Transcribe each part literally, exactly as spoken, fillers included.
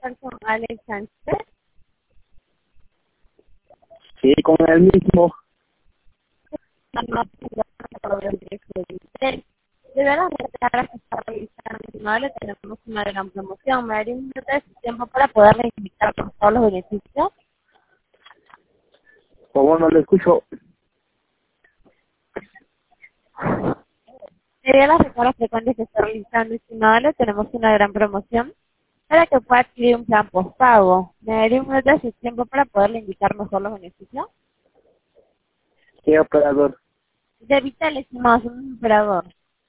comunicar con Alex Sánchez. Sí, con el mismo. De verdad, le tenemos una gran promoción. Me daría un minuto de su tiempo para poderle indicar por todos los beneficios. ¿Cómo no lo escucho? Debido a las recargas frecuentes que está realizando, estimado, le tenemos una gran promoción para que pueda adquirir un plan postpago. Me daría un minuto de su tiempo para poderle indicar mejor los beneficios. ¿Qué operador? De Vital, estimado, es un operador.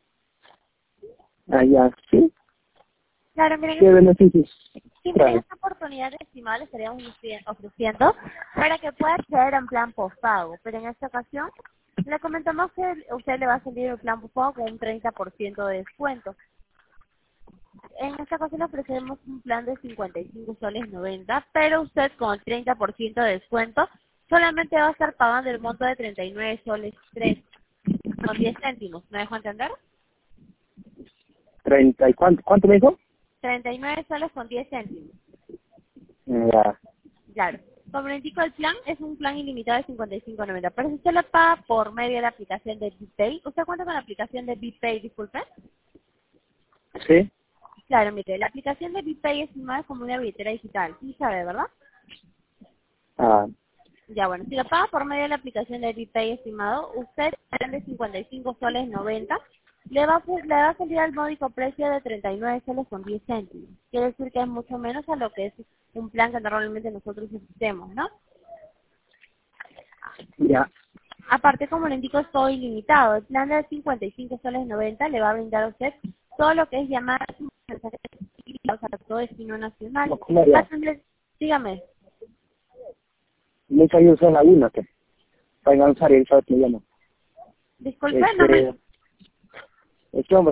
Allá, ¿sí? Claro, miren, ¿Qué beneficios? sí, miren, Claro. esta oportunidad, estimado, le estaríamos ofreci- ofreciendo para que pueda acceder a un plan postpago. Pero en esta ocasión, le comentamos que a usted le va a salir el plan postpago con un treinta por ciento de descuento. En esta ocasión le ofrecemos un plan de cincuenta y cinco soles noventa, pero usted con el treinta por ciento de descuento solamente va a estar pagando el monto de treinta y nueve soles tres con diez céntimos. ¿Me dejo entender? ¿Treinta y cuánto? ¿Cuánto me dijo? treinta y nueve soles con diez céntimos. Ya. Claro. Como le indico, el plan es un plan ilimitado de cincuenta y cinco noventa, pero si usted lo paga por medio de la aplicación de BitPay, ¿usted cuenta con la aplicación de BitPay, disculpe? ¿Sí? Claro, mire, la aplicación de BitPay es más como una billetera digital, sí sabe, ¿verdad? Ah, Ya, bueno, si lo paga por medio de la aplicación de BitPay, estimado, usted de cincuenta y cinco soles noventa, le va, a, fu- le va a salir al módico precio de treinta y nueve soles con diez céntimos. Quiere decir que es mucho menos a lo que es un plan que normalmente nosotros ofrecemos, ¿no? ya. Aparte, como le indico, es todo ilimitado. El plan de cincuenta y cinco soles noventa le va a brindar a usted todo lo que es llamadas, mensajes, o sea, todo destino nacional. No, ¿cómo Va a ya? tener- dígame, Muchas veces son algunas que para lanzar y sabe que llamo. disculpe, no me... Este, es que, hombre,